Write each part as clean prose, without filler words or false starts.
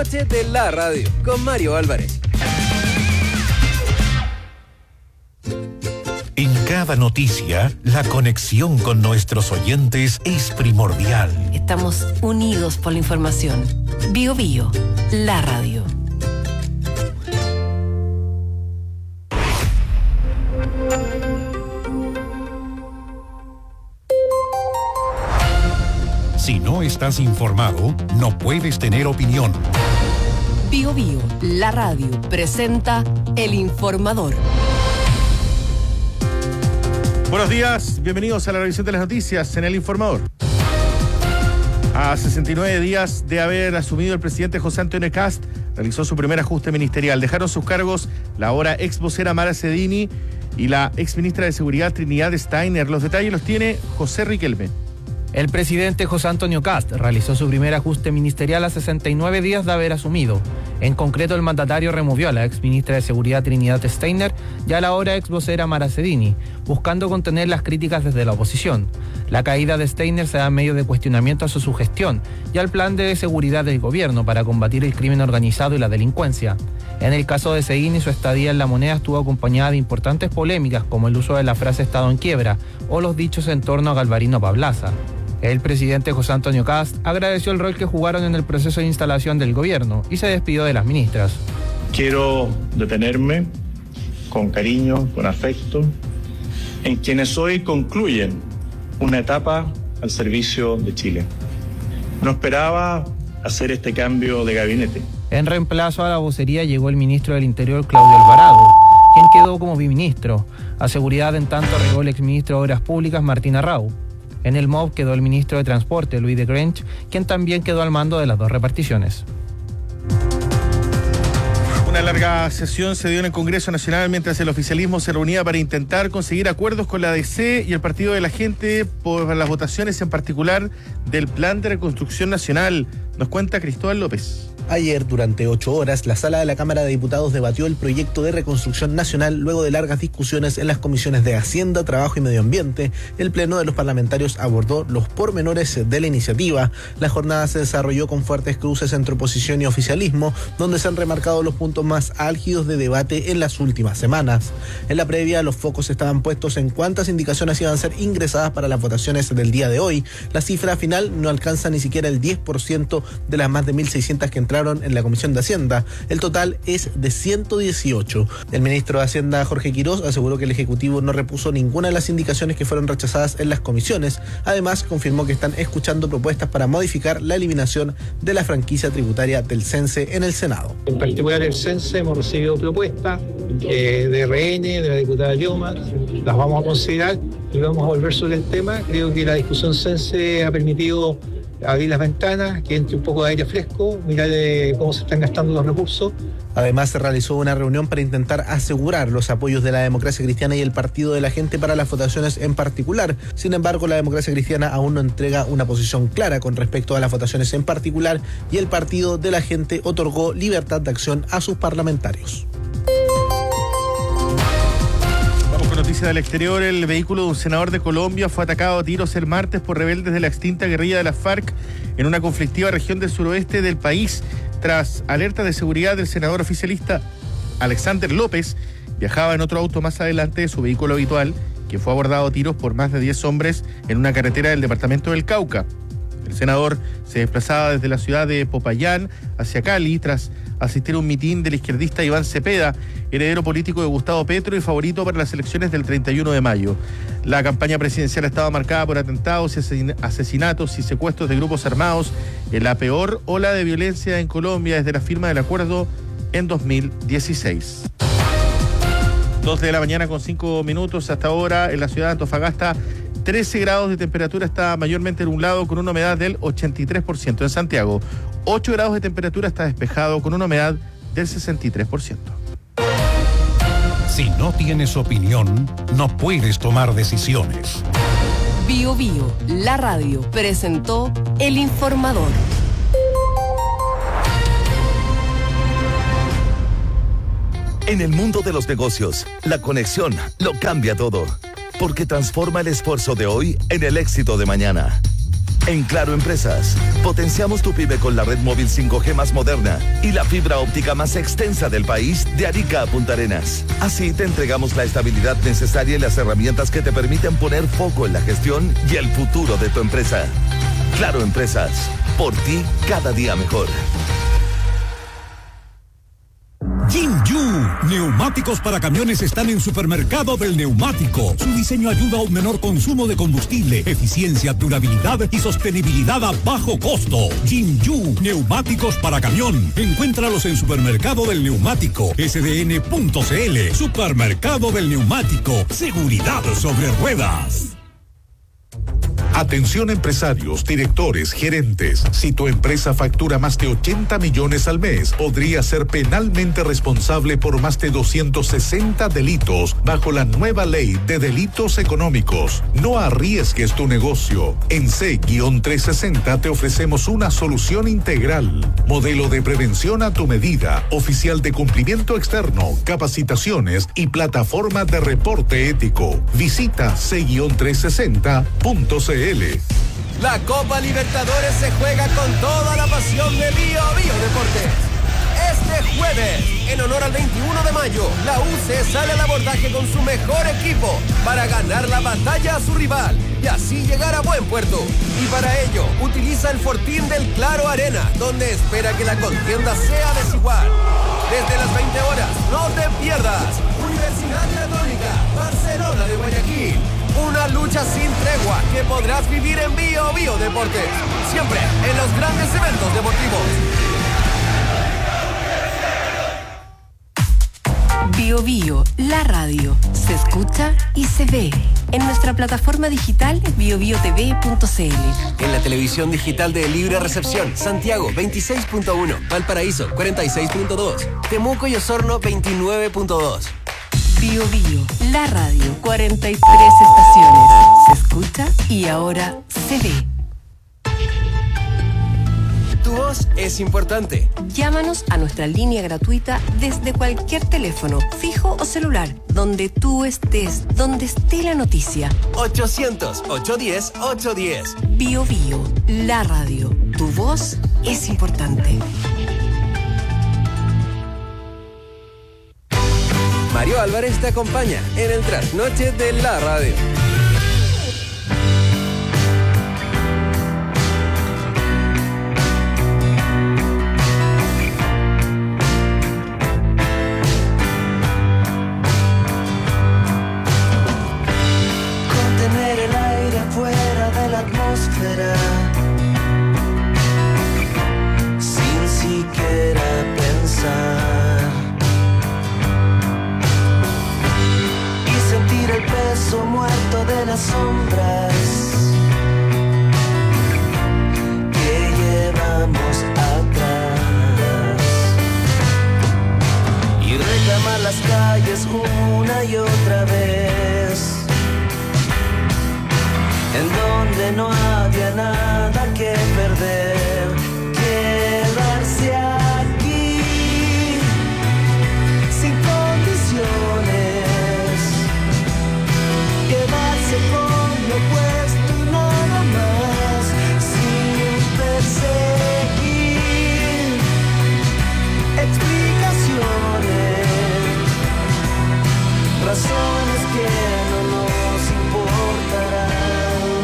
noche de la radio con Mario Álvarez. En cada noticia, la conexión con nuestros oyentes es primordial. Estamos unidos por la información. Bio Bio, la radio. Si no estás informado, no puedes tener opinión. Bio Bio, la radio, presenta El Informador. Buenos días, bienvenidos a la revisión de las noticias en El Informador. A 69 días de haber asumido el presidente José Antonio Kast, realizó su primer ajuste ministerial. Dejaron sus cargos la ahora ex vocera Mara Cedini y la ex ministra de Seguridad Trinidad Steiner. Los detalles los tiene José Riquelme. El presidente José Antonio Kast realizó su primer ajuste ministerial a 69 días de haber asumido. En concreto, el mandatario removió a la ex ministra de Seguridad Trinidad Steiner y a la ahora ex vocera Mara Cedini, buscando contener las críticas desde la oposición. La caída de Steiner se da en medio de cuestionamientos a su gestión y al plan de seguridad del gobierno para combatir el crimen organizado y la delincuencia. En el caso de Cedini, su estadía en La Moneda estuvo acompañada de importantes polémicas como el uso de la frase Estado en quiebra o los dichos en torno a Galvarino Pablaza. El presidente José Antonio Kast agradeció el rol que jugaron en el proceso de instalación del gobierno y se despidió de las ministras. Quiero detenerme con cariño, con afecto, en quienes hoy concluyen una etapa al servicio de Chile. No esperaba hacer este cambio de gabinete. En reemplazo a la vocería llegó el ministro del Interior, Claudio Alvarado, quien quedó como biministro. A seguridad, en tanto, llegó el exministro de Obras Públicas, Martín Arrau. En el MOB quedó el ministro de Transporte, Luis de Grench, quien también quedó al mando de las dos reparticiones. Una larga sesión se dio en el Congreso Nacional mientras el oficialismo se reunía para intentar conseguir acuerdos con la DC y el Partido de la Gente por las votaciones, en particular del Plan de Reconstrucción Nacional. Nos cuenta Cristóbal López. Ayer, durante 8 horas, la sala de la Cámara de Diputados debatió el proyecto de reconstrucción nacional luego de largas discusiones en las comisiones de Hacienda, Trabajo y Medio Ambiente. El Pleno de los Parlamentarios abordó los pormenores de la iniciativa. La jornada se desarrolló con fuertes cruces entre oposición y oficialismo, donde se han remarcado los puntos más álgidos de debate en las últimas semanas. En la previa, los focos estaban puestos en cuántas indicaciones iban a ser ingresadas para las votaciones del día de hoy. La cifra final no alcanza ni siquiera el 10% de las más de 1.600 que entraron en la Comisión de Hacienda. El total es de 118. El ministro de Hacienda, Jorge Quirós, aseguró que el Ejecutivo no repuso ninguna de las indicaciones que fueron rechazadas en las comisiones. Además, confirmó que están escuchando propuestas para modificar la eliminación de la franquicia tributaria del CENSE en el Senado. En particular el CENSE hemos recibido propuestas de RN, de la diputada Lloma, las vamos a considerar y vamos a volver sobre el tema. Creo que la discusión CENSE ha permitido abrir las ventanas, que entre un poco de aire fresco, mirar cómo se están gastando los recursos. Además, se realizó una reunión para intentar asegurar los apoyos de la Democracia Cristiana y el Partido de la Gente para las votaciones en particular. Sin embargo, la Democracia Cristiana aún no entrega una posición clara con respecto a las votaciones en particular y el Partido de la Gente otorgó libertad de acción a sus parlamentarios. Noticia del exterior: el vehículo de un senador de Colombia fue atacado a tiros el martes por rebeldes de la extinta guerrilla de la FARC en una conflictiva región del suroeste del país. Tras alerta de seguridad del senador oficialista Alexander López, viajaba en otro auto más adelante de su vehículo habitual, que fue abordado a tiros por más de 10 hombres en una carretera del departamento del Cauca. El senador se desplazaba desde la ciudad de Popayán hacia Cali tras asistir a un mitin del izquierdista Iván Cepeda, heredero político de Gustavo Petro y favorito para las elecciones del 31 de mayo. La campaña presidencial estaba marcada por atentados y asesinatos y secuestros de grupos armados en la peor ola de violencia en Colombia desde la firma del acuerdo en 2016. 2 de la mañana con 5 minutos hasta ahora en la ciudad de Antofagasta. 13 grados de temperatura, está mayormente nublado con una humedad del 83%. En Santiago, 8 grados de temperatura, está despejado con una humedad del 63%. Si no tienes opinión, no puedes tomar decisiones. Bio Bio, la radio, presentó El Informador. En el mundo de los negocios, la conexión lo cambia todo, porque transforma el esfuerzo de hoy en el éxito de mañana. En Claro Empresas, potenciamos tu pyme con la red móvil 5G más moderna y la fibra óptica más extensa del país de Arica a Punta Arenas. Así te entregamos la estabilidad necesaria y las herramientas que te permiten poner foco en la gestión y el futuro de tu empresa. Claro Empresas, por ti cada día mejor. Jinju, neumáticos para camiones están en Supermercado del Neumático. Su diseño ayuda a un menor consumo de combustible, eficiencia, durabilidad y sostenibilidad a bajo costo. Jinju, neumáticos para camión. Encuéntralos en Supermercado del Neumático, sdn.cl. Supermercado del Neumático, seguridad sobre ruedas. Atención empresarios, directores, gerentes. Si tu empresa factura más de 80 millones al mes, podría ser penalmente responsable por más de 260 delitos bajo la nueva ley de delitos económicos. No arriesgues tu negocio. En C-360 te ofrecemos una solución integral. Modelo de prevención a tu medida, oficial de cumplimiento externo, capacitaciones y plataforma de reporte ético. Visita C-360.cl. La Copa Libertadores se juega con toda la pasión de Bio Deportes. Este jueves, en honor al 21 de mayo, la UC sale al abordaje con su mejor equipo para ganar la batalla a su rival y así llegar a buen puerto. Y para ello, utiliza el fortín del Claro Arena, donde espera que la contienda sea desigual. Desde las 20 horas, no te pierdas Universidad Católica, Barcelona de Guayaquil. Una lucha sin tregua que podrás vivir en Bio Deportes. Siempre en los grandes eventos deportivos. Bio, la radio. Se escucha y se ve. En nuestra plataforma digital biobiotv.cl. En la televisión digital de Libre Recepción, Santiago 26.1, Valparaíso 46.2, Temuco y Osorno 29.2. Bio, la radio, 43 estaciones. Se escucha y ahora se ve. Tu voz es importante. Llámanos a nuestra línea gratuita desde cualquier teléfono, fijo o celular, donde tú estés, donde esté la noticia. 800-810-810. Bio, la radio. Tu voz es importante. Mario Álvarez te acompaña en el trasnoche de la radio. Contener el aire fuera de la atmósfera, sin siquiera pensar. El peso muerto de las sombras que llevamos atrás y reclamar las calles una y otra vez, en donde no había nada que perder, quedarse aquí sin condiciones. Quedarse con lo opuesto y nada más, sin perseguir explicaciones, razones que no nos importarán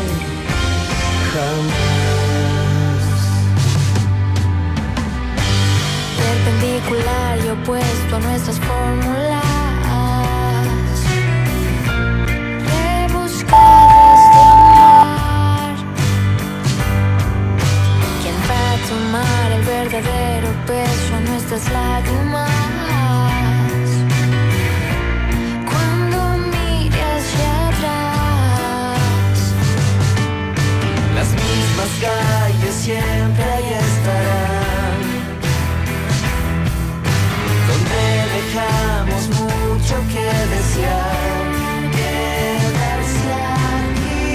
jamás. Perpendicular y opuesto a nuestras fórmulas. Tomar el verdadero peso a nuestras lágrimas. Cuando mire hacia atrás, las mismas calles siempre ahí estarán, donde dejamos mucho que desear. Quedarse aquí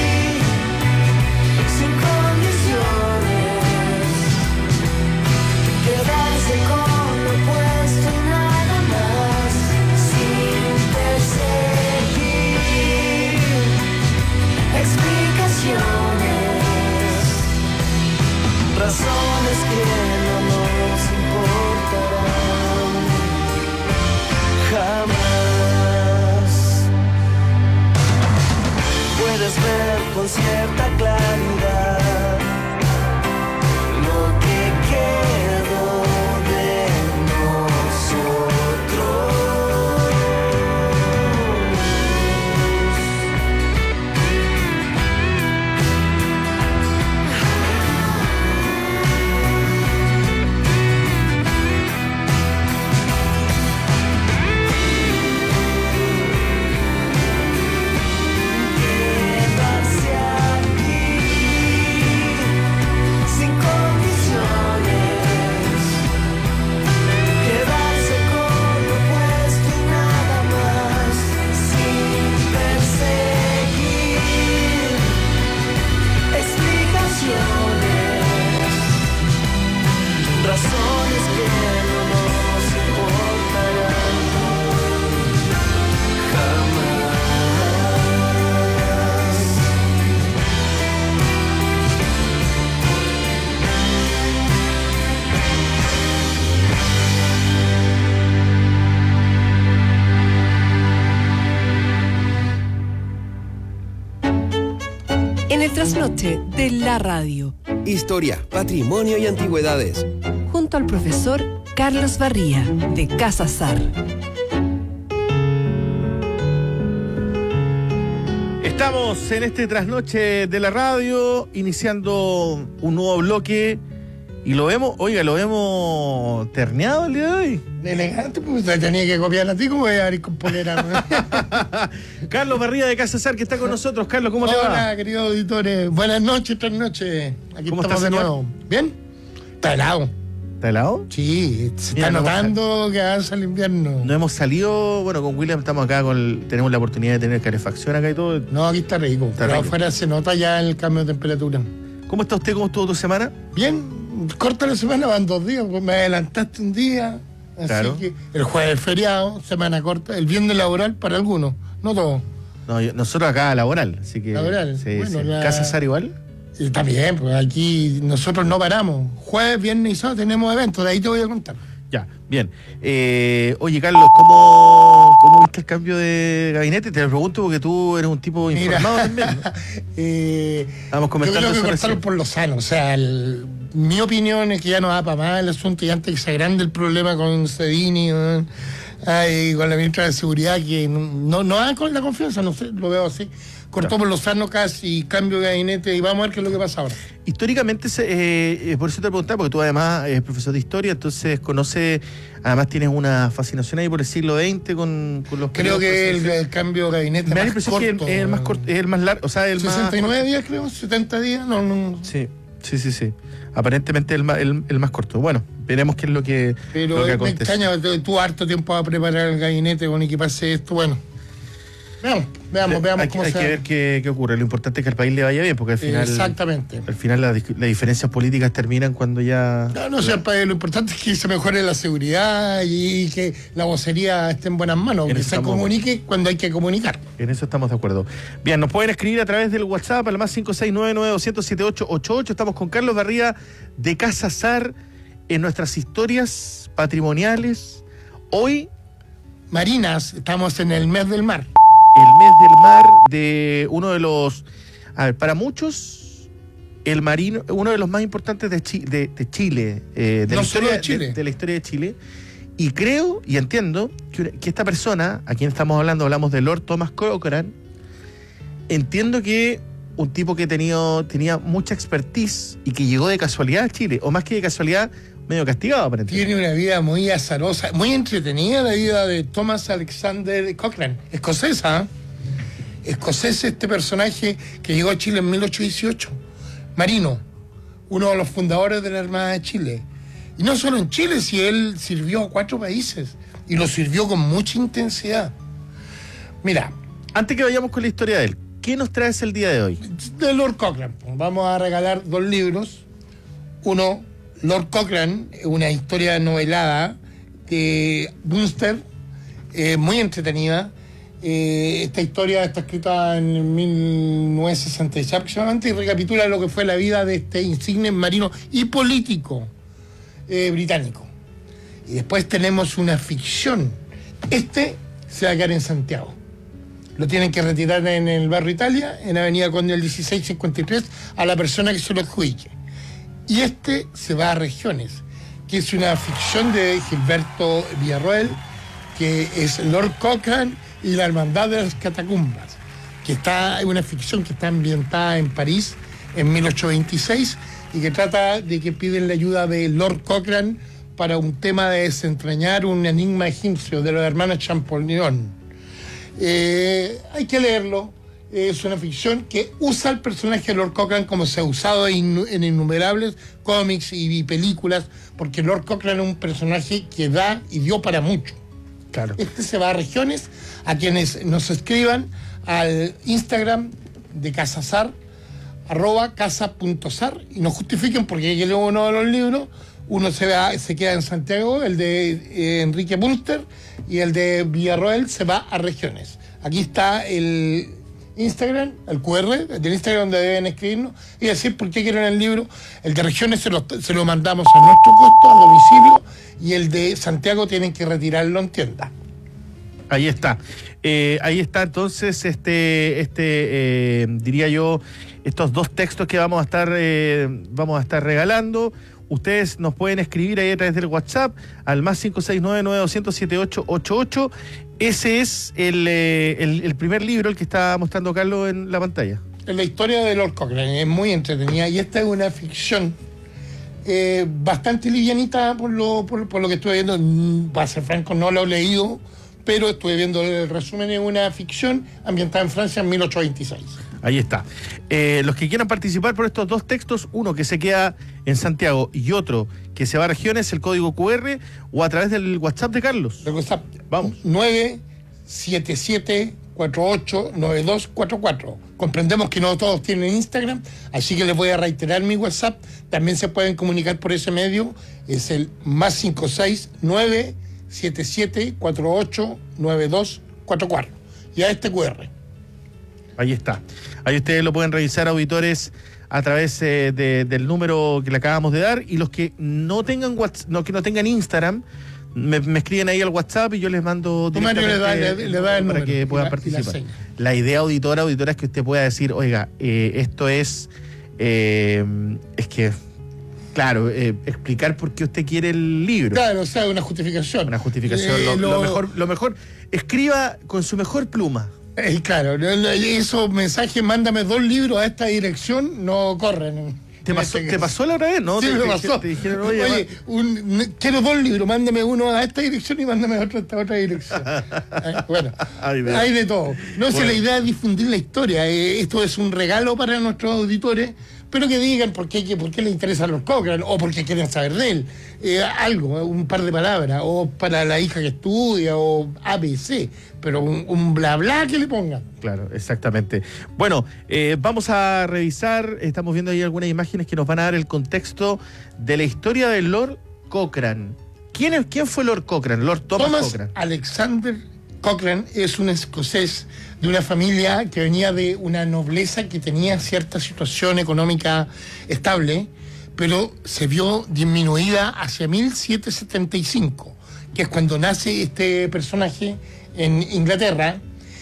sin condiciones, quedarse con lo opuesto y nada más, sin perseguir explicaciones, en el trasnoche de la radio. Historia, patrimonio y antigüedades. Junto al profesor Carlos Barría, de Casa Sar. Estamos en este trasnoche de la radio, iniciando un nuevo bloque. Y lo vemos terneado el día de hoy. Elegante, pues te tenía que copiar a ti, como voy a ir con polera. Carlos Barría de Casa Sar, que está con nosotros. Carlos, ¿cómo te va? Hola, queridos auditores. Buenas noches, trasnoches. Aquí ¿Cómo estamos estás, de señor? nuevo. ¿Bien? Está helado. ¿Está helado? Sí, se Mira, está no notando que avanza el invierno. No hemos salido, bueno, con William estamos acá, tenemos la oportunidad de tener calefacción acá y todo. No, aquí está rico. Pero rico. afuera se nota ya el cambio de temperatura. ¿Cómo está usted? ¿Cómo estuvo tu semana? Bien, corta la semana, van 2 días, pues me adelantaste un día. Así Claro. que el jueves es feriado, semana corta, el viernes laboral para algunos, no todos. No, nosotros acá laboral, así que... Laboral, Sí, bueno, sí. la- ¿Casa Sar igual? Y también, pues aquí nosotros no paramos. Jueves, viernes y sábado tenemos eventos, de ahí te voy a contar. Ya, bien. Oye, Carlos, ¿cómo viste el cambio de gabinete? Te lo pregunto porque tú eres un tipo informado también, ¿no? Estábamos Yo comentando creo que eso cortarlo recién. por lo sano. O sea, mi opinión es que ya no va para más el asunto y antes que se agrande el problema con Cedini, con la ministra de Seguridad, que no da con la confianza, no sé, lo veo así. Cortó por lo sano casi, cambio de gabinete y vamos a ver qué es lo que pasa ahora. Históricamente, por eso te preguntaba, porque tú además eres profesor de historia, entonces además tienes una fascinación ahí por el siglo XX con los... Creo que el cambio de gabinete Me da la más impresión corto. que es el más corto, es el más largo, o sea, el 69 más... días creo, 70 días, no. Sí. Aparentemente el más corto. Bueno, veremos qué es lo que Pero me acontece. extraña, tú harto tiempo a preparar el gabinete con equiparse esto, bueno. Veamos hay cómo que se ver qué ocurre. Lo importante es que al país le vaya bien, porque al final... Exactamente. Al final las diferencias políticas terminan cuando ya... No sé, lo importante es que se mejore la seguridad y que la vocería esté en buenas manos, En que eso se estamos- comunique cuando hay que comunicar. En eso estamos de acuerdo. Bien, nos pueden escribir a través del WhatsApp al más 56992007888. Estamos con Carlos Barría de Casa Sar en nuestras historias patrimoniales. Hoy, Marinas, estamos en el mes del mar. el mes del mar de uno de los... A ver, para muchos, el marino, uno de los más importantes de Chile. No solo de Chile. De la historia de Chile. Y creo y entiendo que esta persona, a quien estamos hablamos de Lord Thomas Cochrane, entiendo que un tipo que tenía mucha expertise y que llegó de casualidad a Chile, o más que de casualidad, medio castigado aparentemente. Tiene una vida muy azarosa, muy entretenida la vida de Thomas Alexander Cochrane, escocesa, escocés este personaje que llegó a Chile en 1818, marino, uno de los fundadores de la Armada de Chile. Y no solo en Chile, si él sirvió a 4 países y lo sirvió con mucha intensidad. Mira, Antes que vayamos con la historia de él, ¿qué nos traes el día de hoy? de Lord Cochrane, vamos a regalar 2 libros. Uno, Lord Cochrane, una historia novelada de Bunster, muy entretenida. Esta historia está escrita en 1966 aproximadamente y recapitula lo que fue la vida de este insigne marino y político británico. Y después tenemos una ficción. Este se va a quedar en Santiago. Lo tienen que retirar en el barrio Italia, en Avenida Conde del 1653, a la persona que se lo adjudique. Y este se va a Regiones, que es una ficción de Gilberto Villarroel, que es Lord Cochrane y la Hermandad de las Catacumbas, que es una ficción que está ambientada en París en 1826 y que trata de que piden la ayuda de Lord Cochrane para un tema de desentrañar un enigma egipcio de los hermanos Champollion. Hay que leerlo. Es una ficción que usa el personaje de Lord Cochrane como se ha usado en innumerables cómics y películas, porque Lord Cochrane es un personaje que da y dio para mucho. Claro. Este se va a Regiones, a quienes nos escriban al Instagram de Casasar, @casa.sar, y nos justifiquen porque hay que leer uno de los libros. Uno se queda en Santiago, el de Enrique Bunster, y el de Villarroel se va a Regiones. Aquí está el Instagram, el QR del Instagram donde deben escribirnos y decir por qué quieren el libro. El de Regiones se lo mandamos a nuestro costo, a domicilio, y el de Santiago tienen que retirarlo en tienda. Ahí está. Ahí está entonces diría yo, estos 2 textos que vamos a estar regalando. Ustedes nos pueden escribir ahí a través del WhatsApp al más 569-9200-7888. Ese es el primer libro, el que está mostrando Carlos en la pantalla. La historia de Lord Cochrane es muy entretenida y esta es una ficción bastante livianita por lo que estuve viendo. Para ser franco, no lo he leído, pero estuve viendo el resumen. Es una ficción ambientada en Francia en 1826. Ahí está. Los que quieran participar por estos 2 textos, uno que se queda en Santiago y otro que se va a regiones, el código QR o a través del WhatsApp de Carlos. El WhatsApp, vamos. 977-489244. Comprendemos que no todos tienen Instagram, así que les voy a reiterar mi WhatsApp. También se pueden comunicar por ese medio. Es el más 569-7748-9244. Y a este QR. Ahí está. Ahí ustedes lo pueden revisar, auditores, a través del número que le acabamos de dar. Y los que no tengan que no tengan Instagram, me escriben ahí al WhatsApp y yo les mando directamente le da el para número, que puedan participar. La idea, auditora, es que usted pueda decir, oiga, esto es que, claro, explicar por qué usted quiere el libro. Claro, o sea, una justificación. Una justificación. Lo mejor, escriba con su mejor pluma. Claro, esos mensajes, mándame 2 libros a esta dirección, no corren. ¿Te pasó la otra vez, no? Sí, me pasó. Te dijeron, oye, quiero 2 libros, mándame uno a esta dirección y mándame otro a esta otra dirección. Bueno, hay de todo. Si la idea es difundir la historia. Esto es un regalo para nuestros auditores, pero que digan por qué les interesa Lord Cochrane, o por qué quieren saber de él. Algo, un par de palabras, o para la hija que estudia, o ABC, pero un bla bla que le pongan. Claro, exactamente. Bueno, vamos a revisar, estamos viendo ahí algunas imágenes que nos van a dar el contexto de la historia de Lord Cochrane. ¿Quién fue Lord Cochrane? Lord Thomas Cochrane. Alexander Cochrane es un escocés de una familia que venía de una nobleza que tenía cierta situación económica estable, pero se vio disminuida hacia 1775, que es cuando nace este personaje en Inglaterra.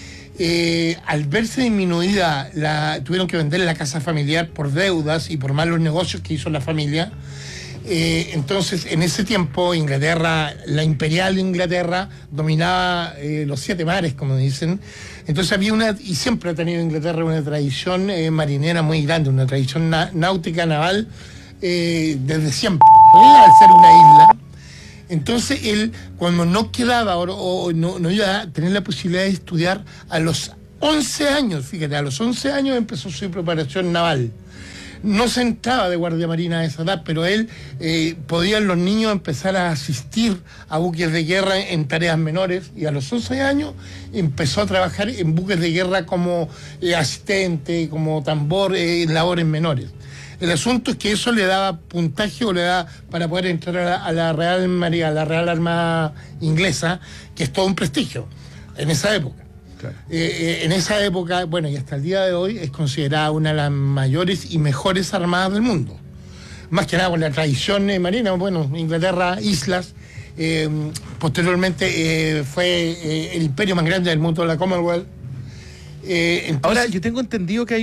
Al verse disminuida, tuvieron que vender la casa familiar por deudas y por malos negocios que hizo la familia. Entonces, en ese tiempo, Inglaterra, la imperial Inglaterra, dominaba los 7 mares, como dicen. Entonces y siempre ha tenido Inglaterra una tradición marinera muy grande, una tradición náutica, naval, desde siempre, al ser una isla. Entonces él, cuando no quedaba o no iba a tener la posibilidad de estudiar, a los 11 años, fíjate, a los 11 años empezó su preparación naval. No se entraba de guardia marina a esa edad, pero él podían los niños empezar a asistir a buques de guerra en tareas menores, y a los 11 años empezó a trabajar en buques de guerra como asistente, como tambor, en labores menores. El asunto es que eso le daba puntaje o le da para poder entrar a la Real Marina, a la Real Armada Inglesa, que es todo un prestigio en esa época. Claro. En esa época, bueno, y hasta el día de hoy, es considerada una de las mayores y mejores armadas del mundo. Más que nada por la tradición marina. Bueno, Inglaterra, islas. Posteriormente fue el imperio más grande del mundo, la Commonwealth. Entonces, ahora, yo tengo entendido que hay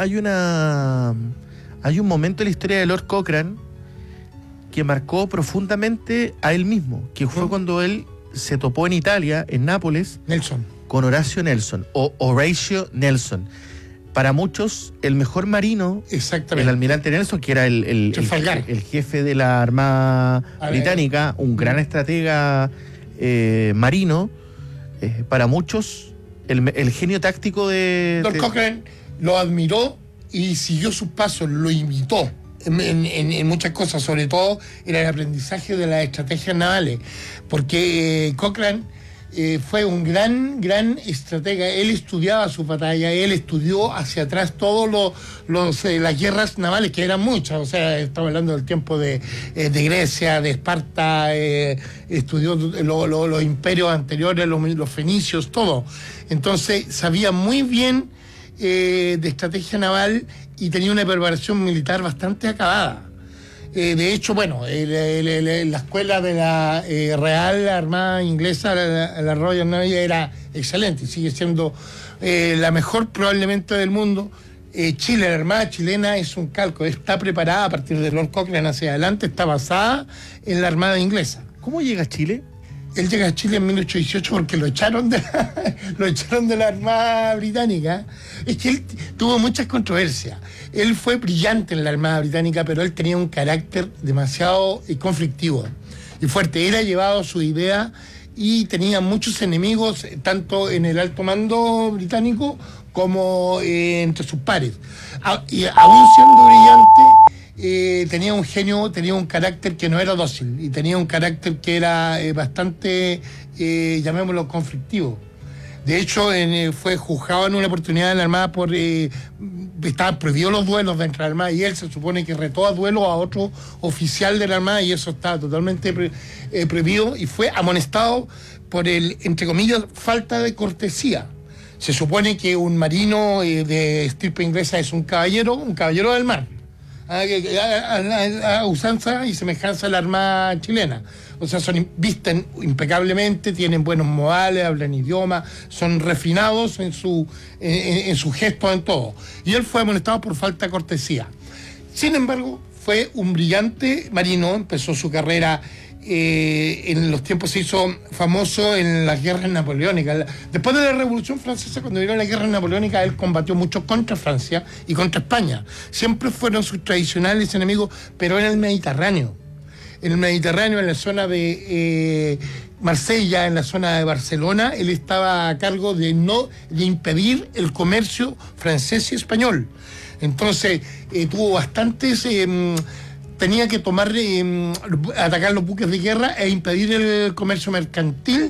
un momento en la historia de Lord Cochrane que marcó profundamente a él mismo, que fue cuando él se topó en Italia, en Nápoles, con Horatio Nelson, o Horatio Nelson. Para muchos, el mejor marino, el almirante Nelson, que era el jefe de la Armada Británica, un gran estratega marino, para muchos, el genio táctico de... Lord Cochrane lo admiró y siguió sus pasos, lo imitó en muchas cosas, sobre todo en el aprendizaje de las estrategias navales, porque Cochrane fue un gran estratega. Él estudiaba su batalla, él estudió hacia atrás todas las guerras navales, que eran muchas, o sea, estamos hablando del tiempo de Grecia, de Esparta, estudió los imperios anteriores, los fenicios, todo. Entonces sabía muy bien de estrategia naval y tenía una preparación militar bastante acabada. De hecho, bueno, la escuela de la Real Armada Inglesa, la Royal Navy, era excelente y sigue siendo la mejor probablemente del mundo. Chile, la Armada chilena es un calco, está preparada a partir de Lord Cochrane hacia adelante, está basada en la Armada inglesa. ¿Cómo llega a Chile? Él llega a Chile en 1818 porque lo echaron de la Armada Británica. Es que él tuvo muchas controversias. Él fue brillante en la Armada Británica, pero él tenía un carácter demasiado conflictivo y fuerte. Él ha llevado su idea y tenía muchos enemigos, tanto en el alto mando británico como entre sus pares. Y aún siendo brillante, tenía un genio, tenía un carácter que no era dócil y tenía un carácter que era bastante, llamémoslo, conflictivo. De hecho, fue juzgado en una oportunidad en la Armada por... estaban prohibidos los duelos dentro de la Armada y él se supone que retó a duelo a otro oficial de la Armada y eso estaba totalmente prohibido y fue amonestado por entre comillas, falta de cortesía. Se supone que un marino de estirpe inglesa es un caballero del mar. A usanza y semejanza a la Armada chilena. O sea, visten impecablemente, tienen buenos modales, hablan idioma, son refinados en su gesto, en todo. Y él fue amonestado por falta de cortesía. Sin embargo, fue un brillante marino, empezó su carrera, en los tiempos se hizo famoso en las guerras napoleónicas. Después de la Revolución Francesa, cuando vino la guerra napoleónica, él combatió mucho contra Francia y contra España. Siempre fueron sus tradicionales enemigos, pero en el Mediterráneo. En el Mediterráneo, en la zona de Marsella, en la zona de Barcelona, él estaba a cargo de impedir el comercio francés y español. Entonces, tuvo bastantes... tenía que atacar los buques de guerra e impedir el comercio mercantil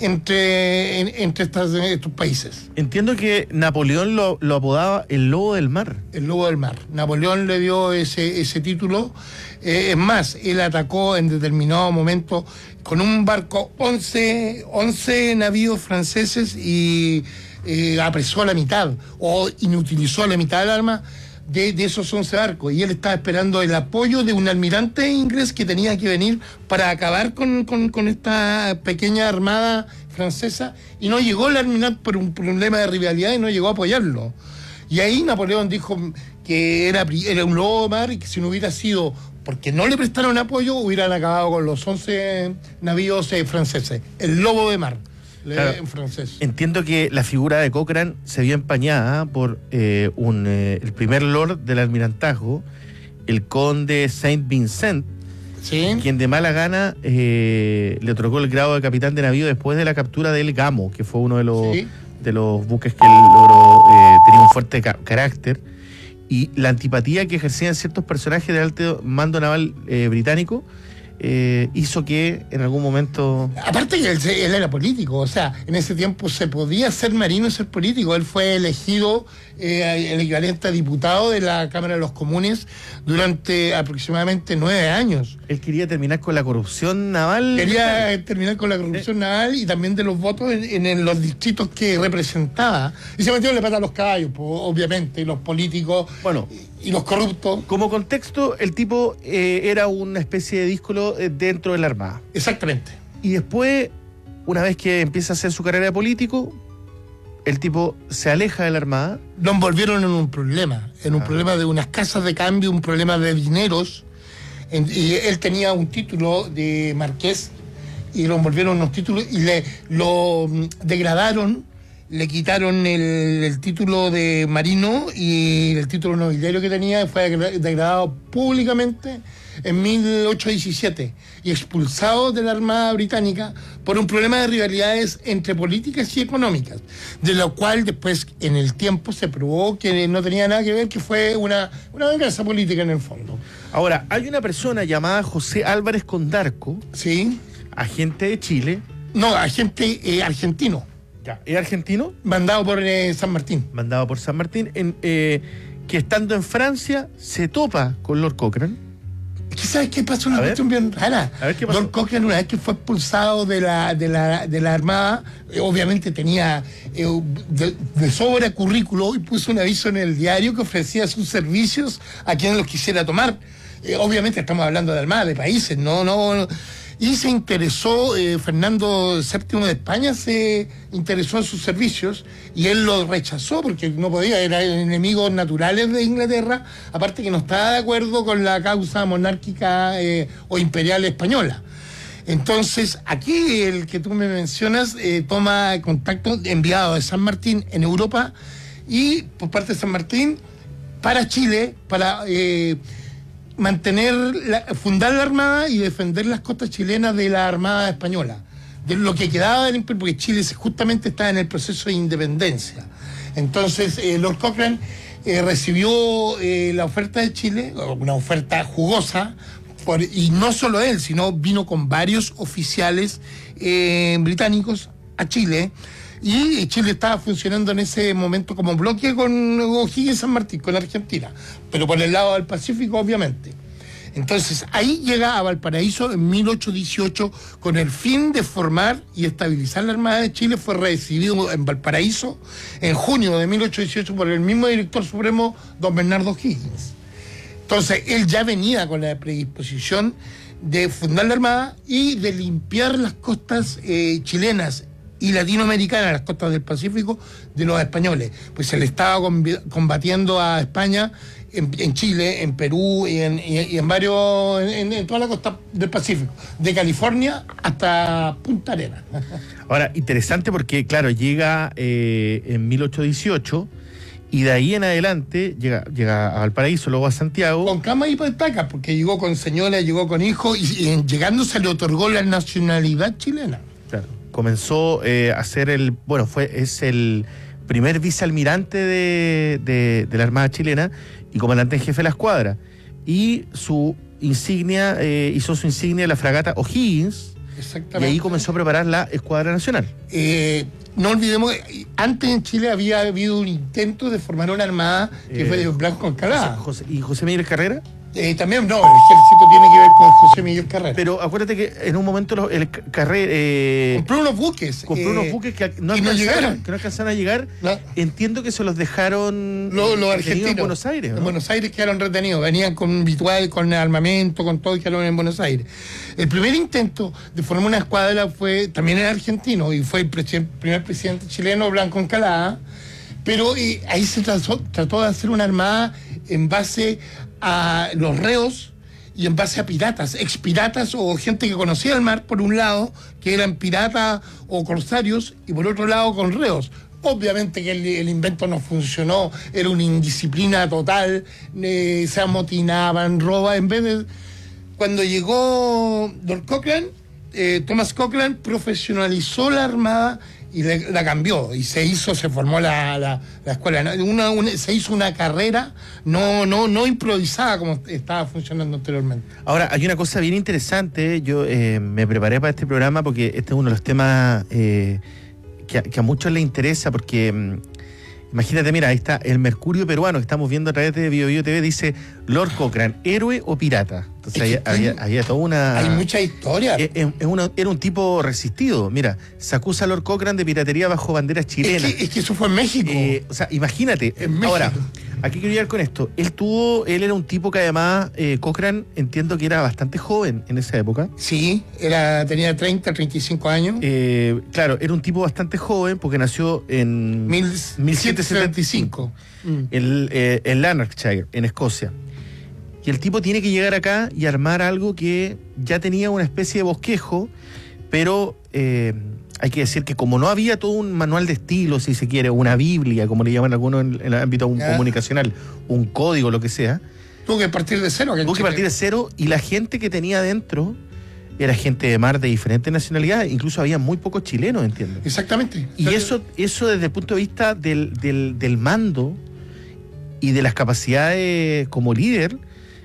entre estos países. Entiendo que Napoleón lo apodaba el Lobo del Mar. El Lobo del Mar. Napoleón le dio ese título. Es más, él atacó en determinado momento con un barco 11 navíos franceses y apresó a la mitad o inutilizó la mitad del arma de esos 11 barcos, y él estaba esperando el apoyo de un almirante inglés que tenía que venir para acabar con esta pequeña armada francesa, y no llegó el almirante por un problema de rivalidad y no llegó a apoyarlo. Y ahí Napoleón dijo que era un lobo de mar y que si no hubiera sido porque no le prestaron apoyo, hubieran acabado con los 11 navíos franceses. El lobo de mar. Claro, en francés. Entiendo que la figura de Cochrane se vio empañada por el primer lord del almirantazgo, el conde Saint-Vincent, ¿sí?, quien de mala gana le otorgó el grado de capitán de navío después de la captura del Gamo, que fue uno de los, ¿sí?, de los buques que él logró, tenía un fuerte carácter, y la antipatía que ejercían ciertos personajes del alto mando naval británico hizo que en algún momento... Aparte que él era político, o sea, en ese tiempo se podía ser marino y ser político. Él fue elegido el equivalente a diputado de la Cámara de los Comunes durante aproximadamente 9 años. Él quería terminar con la corrupción naval. Quería terminar con la corrupción naval y también de los votos en los distritos que representaba. Y se metió en la pata a los caballos, pues, obviamente, y los políticos, bueno, y los corruptos. Como contexto, el tipo era una especie de díscolo dentro de la Armada. Exactamente. Y después, una vez que empieza a hacer su carrera de político, el tipo se aleja de la Armada. Lo envolvieron en un problema de unas casas de cambio, un problema de dineros. Y él tenía un título de marqués y lo envolvieron en unos títulos y lo degradaron. Le quitaron el título de marino y el título nobiliario que tenía, fue degradado públicamente en 1817 y expulsado de la Armada Británica por un problema de rivalidades entre políticas y económicas, de lo cual después en el tiempo se probó que no tenía nada que ver, que fue una venganza política en el fondo. Ahora, hay una persona llamada José Álvarez Condarco, ¿sí?, agente de Chile. No, agente argentino. Ya. ¿Es argentino? Mandado por San Martín. Mandado por San Martín, que estando en Francia se topa con Lord Cochrane. ¿Sabes qué pasó? Una cuestión bien rara. A ver qué pasó. Lord Cochrane, una vez que fue expulsado de la Armada, obviamente tenía de sobra currículo y puso un aviso en el diario que ofrecía sus servicios a quien los quisiera tomar. Obviamente estamos hablando de Armada, de países, no. Y se interesó, Fernando VII de España se interesó en sus servicios y él lo rechazó porque no podía, eran enemigos naturales de Inglaterra, aparte que no estaba de acuerdo con la causa monárquica o imperial española. Entonces, aquí el que tú me mencionas toma contacto enviado de San Martín en Europa y por parte de San Martín para Chile, para fundar la Armada y defender las costas chilenas de la Armada Española, de lo que quedaba del imperio, porque Chile justamente estaba en el proceso de independencia. Entonces, Lord Cochrane recibió la oferta de Chile, una oferta jugosa, y no solo él, sino vino con varios oficiales británicos a Chile, y Chile estaba funcionando en ese momento como bloque con O'Higgins y San Martín, con Argentina, pero por el lado del Pacífico, obviamente. Entonces, ahí llega a Valparaíso en 1818 con el fin de formar y estabilizar la Armada de Chile. Fue recibido en Valparaíso en junio de 1818 por el mismo director supremo, don Bernardo O'Higgins. Entonces, él ya venía con la predisposición de fundar la Armada y de limpiar las costas chilenas y latinoamericanas, las costas del Pacífico, de los españoles. Pues se le estaba combatiendo a España en Chile, en Perú y en varios, en toda la costa del Pacífico, de California hasta Punta Arenas. Ahora, interesante porque, claro, llega en 1818 y de ahí en adelante llega a Valparaíso, luego a Santiago. Con cama y petaca, porque llegó con señora, llegó con hijo y llegando se le otorgó la nacionalidad chilena. Claro, comenzó a ser es el primer vicealmirante de la Armada chilena y comandante en jefe de la escuadra. Y su insignia, hizo su insignia la fragata O'Higgins. Exactamente. Y ahí comenzó a preparar la escuadra nacional. No olvidemos que antes en Chile había habido un intento de formar una armada que fue de Blanco Encalada. ¿Y José Miguel Carrera? También no, el ejército tiene que ver con José Miguel Carrera. Pero acuérdate que en un momento el Carrera compró unos buques que no alcanzaron a llegar. No. Entiendo que se los dejaron los argentinos en Buenos Aires, ¿no? En Buenos Aires quedaron retenidos, venían con vitual, con armamento, con todo, y quedaron en Buenos Aires. El primer intento de formar una escuadra también era argentino y fue el primer presidente chileno, Blanco Encalada, pero ahí se trató de hacer una armada en base a los reos y en base a piratas, expiratas o gente que conocía el mar, por un lado, que eran piratas o corsarios, y por otro lado con reos. Obviamente que el invento no funcionó, era una indisciplina total, se amotinaban, robaban. En vez de... Cuando llegó Lord Cochrane, Thomas Cochrane profesionalizó la armada y la cambió, y se formó la escuela. Se hizo una carrera no improvisada como estaba funcionando anteriormente. Ahora, hay una cosa bien interesante, yo me preparé para este programa porque este es uno de los temas que a muchos les interesa, porque imagínate, mira, ahí está el Mercurio peruano que estamos viendo a través de BioBio TV, dice Lord Cochrane, ¿héroe o pirata? Entonces había toda una... Hay mucha historia. Era un tipo resistido. Mira, se acusa a Lord Cochrane de piratería bajo banderas chilenas. Es que eso fue en México. O sea, imagínate. Ahora, aquí quiero llegar con esto. Él era un tipo que además, Cochrane, entiendo que era bastante joven en esa época. Sí, tenía 30, 35 años. Claro, era un tipo bastante joven porque nació en 1775 en Lanarkshire, en Escocia. Y el tipo tiene que llegar acá y armar algo que ya tenía una especie de bosquejo, pero hay que decir que como no había todo un manual de estilo, si se quiere, una Biblia, como le llaman algunos en el ámbito comunicacional, un código, lo que sea. Tuvo que partir de cero. Y la gente que tenía adentro era gente de mar de diferentes nacionalidades, incluso había muy pocos chilenos, entiendo. Exactamente. Y eso desde el punto de vista del mando y de las capacidades como líder,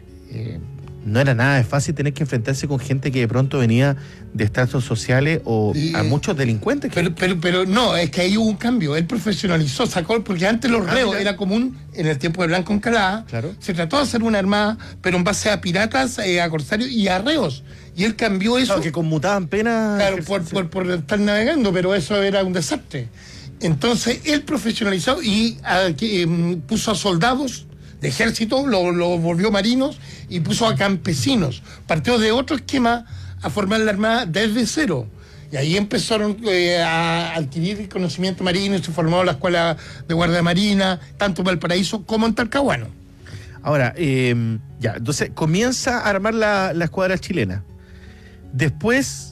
no era nada fácil tener que enfrentarse con gente que de pronto venía de estratos sociales o a muchos delincuentes. Pero no, es que ahí hubo un cambio. Él profesionalizó, porque antes los reos era común en el tiempo de Blanco Encalada. Claro. Se trató de hacer una armada, pero en base a piratas, a corsarios y a reos. Y él cambió eso. Claro, que conmutaban penas. Claro, por estar navegando, pero eso era un desastre. Entonces él profesionalizó y puso a soldados de ejército, lo volvió marinos y puso a campesinos. Partió de otro esquema a formar la Armada desde cero. Y ahí empezaron a adquirir conocimiento marino y se formó la Escuela de Guardia Marina, tanto en Valparaíso como en Talcahuano. Ahora, entonces comienza a armar la escuadra chilena. Después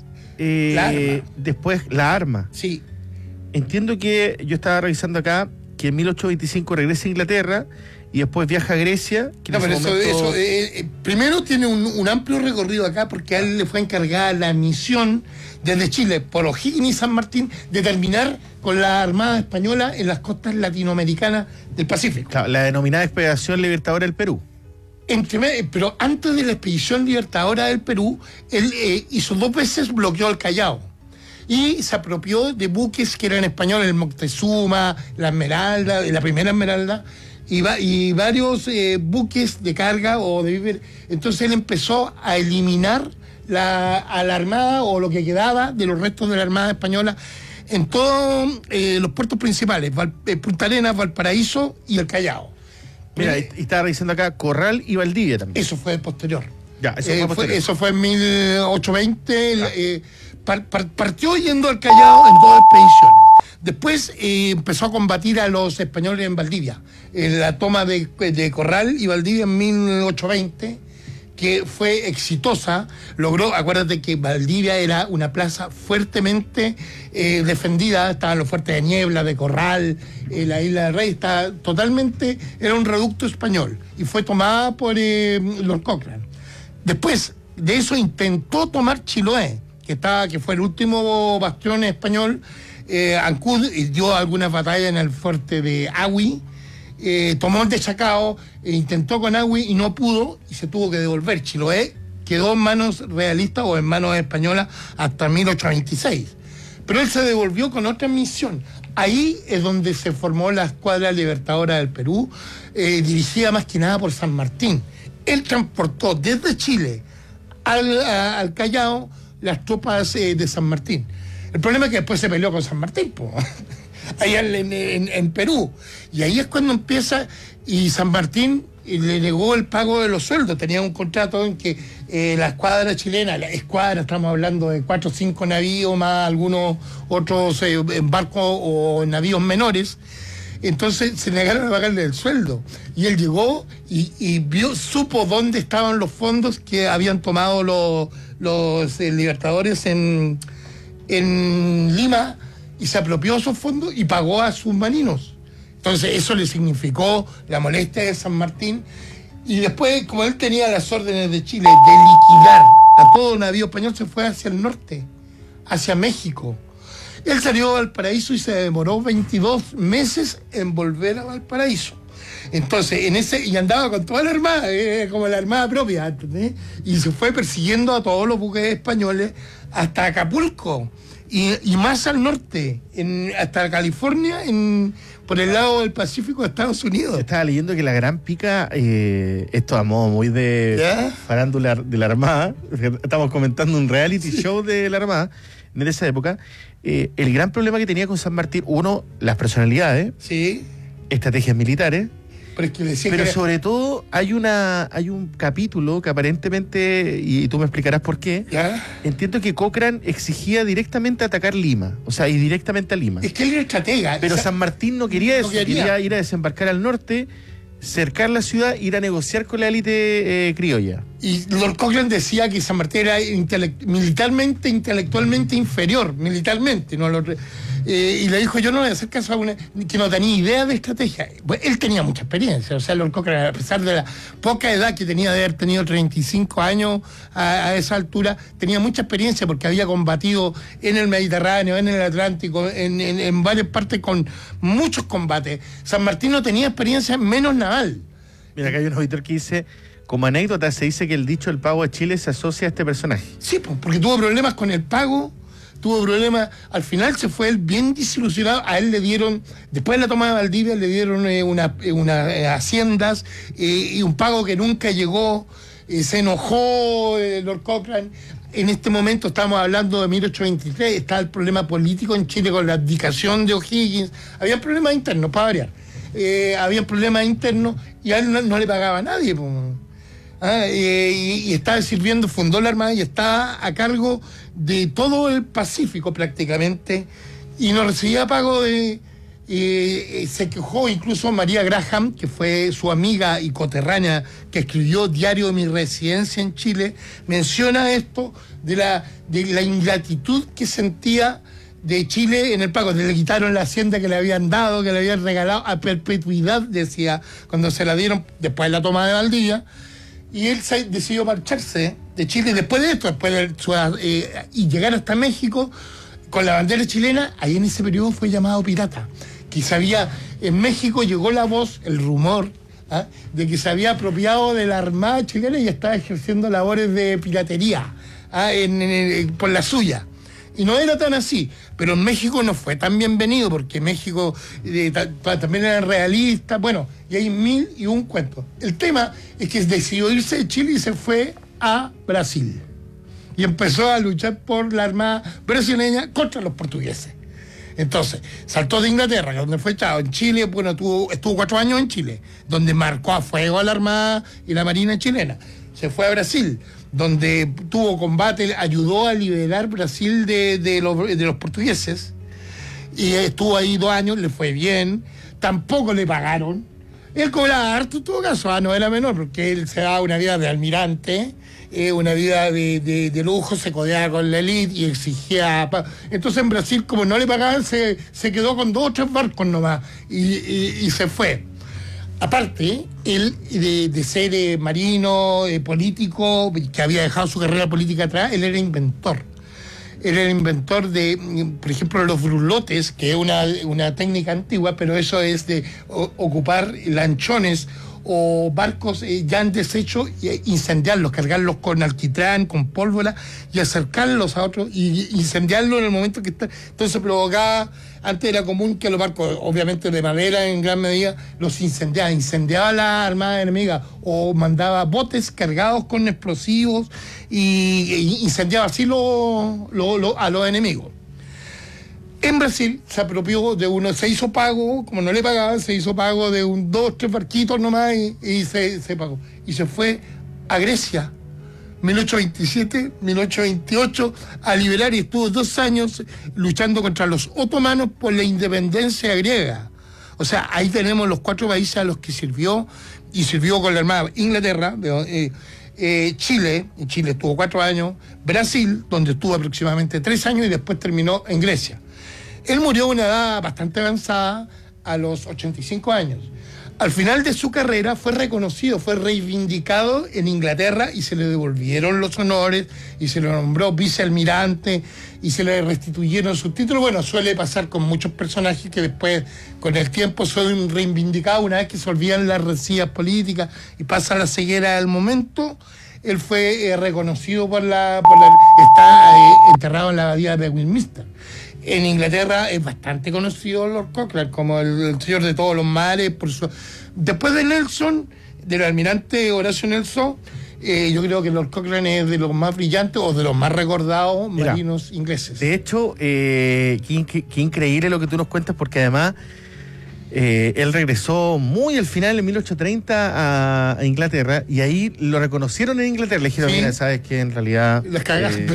la arma. Sí. Entiendo que yo estaba revisando acá que en 1825 regresa a Inglaterra y después viaja a Grecia. No, pero primero tiene un amplio recorrido acá porque a él le fue encargada la misión desde Chile, por O'Higgins y San Martín, de terminar con la Armada Española en las costas latinoamericanas del Pacífico. Claro, la denominada Expedición Libertadora del Perú. Pero antes de la Expedición Libertadora del Perú, él hizo 2 veces bloqueo al Callao. Y se apropió de buques que eran españoles, el Moctezuma, la Esmeralda, la primera Esmeralda, y varios buques de carga o de víveres. Entonces él empezó a eliminar a la Armada o lo que quedaba de los restos de la Armada Española en todos los puertos principales, Punta Arenas, Valparaíso y el Callao. Mira, y estaba revisando acá Corral y Valdivia también. Eso fue posterior. Ya, eso fue en 1820. Partió yendo al Callao en 2 expediciones. Después empezó a combatir a los españoles en Valdivia. En la toma de Corral y Valdivia en 1820, que fue exitosa. Acuérdate que Valdivia era una plaza fuertemente defendida. Estaban los fuertes de Niebla, de Corral, la Isla del Rey. Era un reducto español. Y fue tomada por Lord Cochrane. Después de eso intentó tomar Chiloé, que fue el último bastión español. Ancud dio algunas batallas en el fuerte de Agüi, tomó el de Chacao, intentó con Agüi y no pudo y se tuvo que devolver. Chiloé quedó en manos realistas o en manos españolas hasta 1826. Pero él se devolvió con otra misión. Ahí es donde se formó la Escuadra Libertadora del Perú, dirigida más que nada por San Martín. Él transportó desde Chile al Callao las tropas de San Martín. El problema es que después se peleó con San Martín, allá en Perú. Y ahí es cuando empieza, y San Martín le negó el pago de los sueldos. Tenía un contrato en que la escuadra chilena, estamos hablando de 4 o 5 navíos, más algunos otros barcos o navíos menores. Entonces se negaron a pagarle el sueldo. Y él llegó y supo dónde estaban los fondos que habían tomado los libertadores en Lima, y se apropió esos fondos y pagó a sus marinos. Entonces eso le significó la molestia de San Martín. Y después, como él tenía las órdenes de Chile de liquidar a todo navío español, se fue hacia el norte, hacia México. Él salió a Valparaíso y se demoró 22 meses en volver a Valparaíso. Entonces, y andaba con toda la armada, como la armada propia, ¿entendés? Y se fue persiguiendo a todos los buques españoles hasta Acapulco y más al norte, hasta California, por el lado del Pacífico de Estados Unidos. Estaba leyendo que la Gran Pica, esto a modo muy de farándula de la Armada, estamos comentando un reality show de la Armada en esa época. El gran problema que tenía con San Martín, uno, las personalidades, estrategias militares, pero sobre todo hay un capítulo que aparentemente, y tú me explicarás por qué, entiendo que Cochrane exigía directamente atacar Lima, o sea, y directamente a Lima. Es que él era estratega. Pero San Martín no quería eso, quería ir a desembarcar al norte, cercar la ciudad, ir a negociar con la élite criolla. Y Lord Cochrane decía que San Martín era militarmente, intelectualmente inferior, militarmente, no y le dijo, yo no voy a hacer caso a una que no tenía idea de estrategia. Pues él tenía mucha experiencia, o sea, Lord Cochrane, a pesar de la poca edad que tenía de haber tenido 35 años a esa altura, tenía mucha experiencia porque había combatido en el Mediterráneo, en el Atlántico, en varias partes con muchos combates. San Martín no tenía experiencia menos naval. Mira, acá hay un auditor que dice, como anécdota, se dice que el dicho "el pago de Chile" se asocia a este personaje. Sí, porque tuvo problemas con el pago, tuvo problemas, al final se fue él bien desilusionado. A él le dieron, después de la toma de Valdivia, le dieron unas haciendas y un pago que nunca llegó. Se enojó Lord Cochrane. En este momento estamos hablando de 1823, está el problema político en Chile con la abdicación de O'Higgins. Había problemas internos, para variar. Había problemas internos y a él no le pagaba a nadie. Y estaba sirviendo, fundó la Armada y estaba a cargo de todo el Pacífico prácticamente, y no recibía pago de... se quejó incluso María Graham, que fue su amiga y coterránea, que escribió Diario de mi residencia en Chile, menciona esto de la ingratitud que sentía de Chile en el pago. Le quitaron la hacienda que le habían dado, que le habían regalado a perpetuidad, decía, cuando se la dieron después de la toma de Valdivia, y él decidió marcharse de Chile después de esto, y llegar hasta México con la bandera chilena. Ahí en ese periodo fue llamado pirata, que en México llegó la voz, el rumor, de que se había apropiado de la Armada chilena y estaba ejerciendo labores de piratería por la suya. Y no era tan así, pero en México no fue tan bienvenido, porque México también era realista, bueno, y hay 1001 cuentos. El tema es que decidió irse de Chile y se fue a Brasil. Y empezó a luchar por la Armada brasileña contra los portugueses. Entonces, saltó de Inglaterra, donde fue echado. En Chile, bueno, estuvo 4 años en Chile, donde marcó a fuego a la Armada y la Marina chilena. Se fue a Brasil, donde tuvo combate, ayudó a liberar Brasil de los portugueses, y estuvo ahí 2 años, le fue bien, tampoco le pagaron. Él cobraba harto, en todo caso, no era menor, porque él se daba una vida de almirante, una vida de lujo, se codeaba con la élite y exigía... Entonces en Brasil, como no le pagaban, se quedó con 2 o 3 barcos nomás, y se fue. Aparte, él de ser marino, político, que había dejado su carrera política atrás, él era inventor. Él era inventor de, por ejemplo, los brulotes, que es una técnica antigua, pero eso es de ocupar lanchones o barcos ya en desecho, e incendiarlos, cargarlos con alquitrán, con pólvora, y acercarlos a otros y incendiarlos en el momento que está. Entonces provocaba, antes era común que los barcos, obviamente de madera en gran medida, los incendiaba la armada enemiga, o mandaba botes cargados con explosivos y incendiaba así a los enemigos. En Brasil se apropió de se hizo pago, como no le pagaban, se hizo pago de 2, 3 barquitos nomás, y se pagó. Y se fue a Grecia, 1827, 1828, a liberar, y estuvo 2 años luchando contra los otomanos por la independencia griega. O sea, ahí tenemos los 4 países a los que sirvió, y sirvió con la Armada. Inglaterra, Chile, en Chile estuvo 4 años, Brasil, donde estuvo aproximadamente 3 años, y después terminó en Grecia. Él murió a una edad bastante avanzada, a los 85 años. Al final de su carrera fue reconocido, fue reivindicado en Inglaterra, y se le devolvieron los honores, y se le nombró vicealmirante, y se le restituyeron sus títulos. Bueno, suele pasar con muchos personajes que después, con el tiempo, son reivindicados una vez que se olvidan las rencillas políticas y pasa la ceguera del momento. Él fue reconocido está enterrado en la abadía de Westminster. En Inglaterra es bastante conocido Lord Cochrane como el señor de todos los mares. Después de Nelson, del almirante Horacio Nelson, yo creo que Lord Cochrane es de los más brillantes o de los más recordados marinos ingleses. De hecho, qué increíble lo que tú nos cuentas, porque además él regresó muy al final, en 1830, a Inglaterra, y ahí lo reconocieron en Inglaterra. Le dijeron, mira, sabes que en realidad... Las cagaste,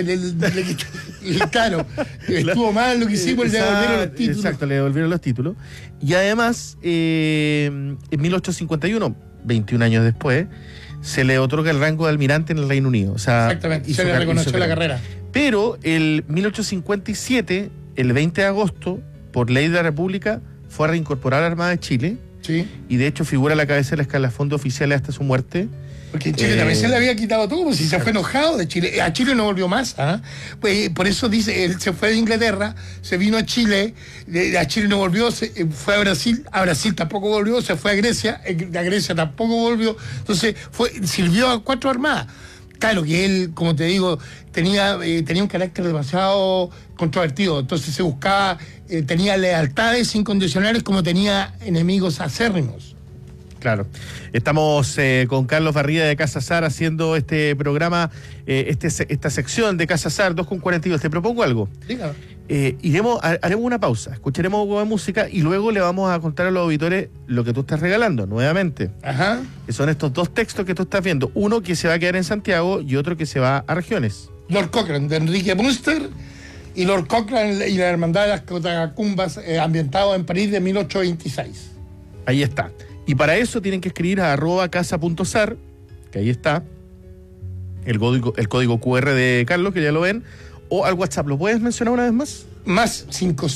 claro, estuvo mal lo que hicimos, le devolvieron los títulos. Exacto, le devolvieron los títulos. Y además, en 1851, 21 años después, se le otorga el rango de almirante en el Reino Unido. O sea, exactamente, se le reconoció la carrera. Pero el 1857, el 20 de agosto, por ley de la República, fue a reincorporar a la Armada de Chile. Sí. Y de hecho figura a la cabeza del escalafón de oficiales hasta su muerte. Porque en Chile también se le había quitado todo, pues si se fue enojado de Chile. A Chile no volvió más. Pues, por eso dice, él se fue de Inglaterra, se vino a Chile, a Chile no volvió, fue a Brasil tampoco volvió, se fue a Grecia tampoco volvió. Entonces sirvió a 4 armadas. Claro que él, como te digo, tenía un carácter demasiado controvertido, entonces se buscaba, tenía lealtades incondicionales como tenía enemigos acérrimos. Claro. Estamos con Carlos Barría de Casa Sar haciendo este programa, esta sección de Casa Sar 2:42. Te propongo algo. Dígame. haremos una pausa, escucharemos un poco de música y luego le vamos a contar a los auditores lo que tú estás regalando nuevamente. Ajá. Que son estos dos textos que tú estás viendo. Uno que se va a quedar en Santiago y otro que se va a regiones. Lord Cochrane, de Enrique Bunster, y Lord Cochrane y la Hermandad de las Catacumbas, ambientado en París de 1826. Ahí está. Y para eso tienen que escribir a @casa.sar, que ahí está, el código QR de Carlos, que ya lo ven, o al WhatsApp. ¿Lo puedes mencionar una vez más? Más